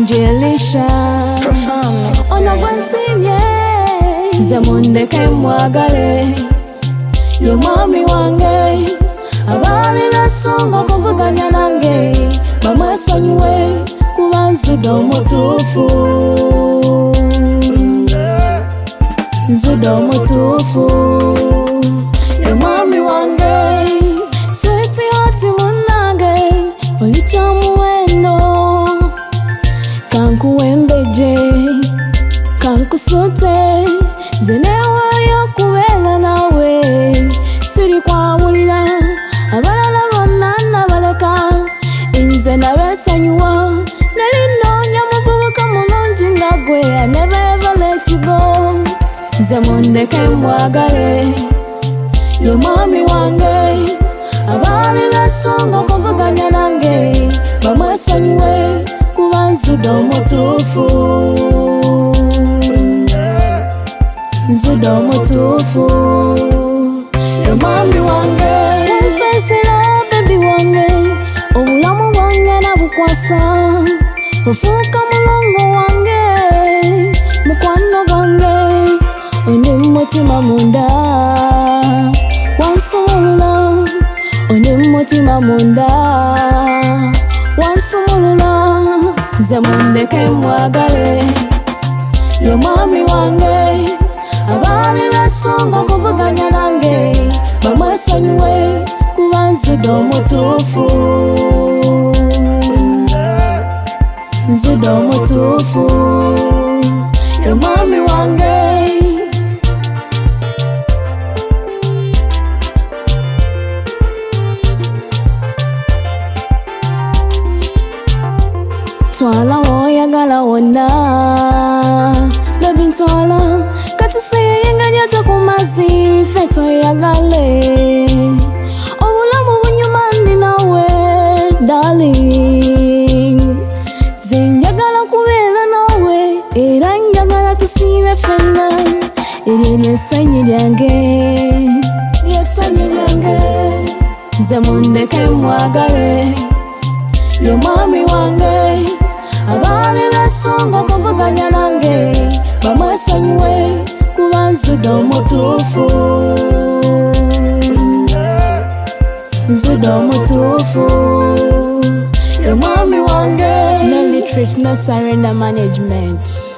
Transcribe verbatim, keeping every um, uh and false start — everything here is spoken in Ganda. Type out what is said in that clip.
Angelisha Ono bwensimye Nze mundeke mwagale Ye mwami wange Abali besonga okuvuganya nange bamwesonyiwe kuba nzudde omutuufu Nzudde omutuufu Ye mwami wange sweetheart munnange oli kyamuwendo kankuwembeje kankusute nze neewaayo okubeera nawe siri kwawulira abalala bonna nabaleka nze nabeesonyiwa nali nnoonya muvubuka mulungi nga gwe I never ever let you go nze mundeke mwagale ye mwami wange abali besonga okuvuganya nange bamwesonyiwe kuba nzudde omutuufu Nzudde omutuufu ye mwami wange ensensera baby wange obulamu bwange nabukwasa ofuuka mulongo wange mukwano gwange oni mumutima munda wansumulula oni mumutima munda wansumulula nze mundeke mwagale ye mwami wange abali besonga okuvuganya nange bamwesonyiwe kuba nzudde omutuufu Nzudde omutuufu ye mwami wange Twala woyagala wonna baby ntwala katuseyenganya takumazi ffe tweyagale obulamu bunyuma ndi nawe darling nze njagala kubeera nawe era njagala tusiibe ffenna eryo lyessanyu lyange lyessanyu lyange nze mundeke mwagale ye mwami wange abali besonga okuvuganya nange bamwesonyiwe kuba nzudde omutuufu Nzudde omutuufu ye mwami wange No retreat, no surrender management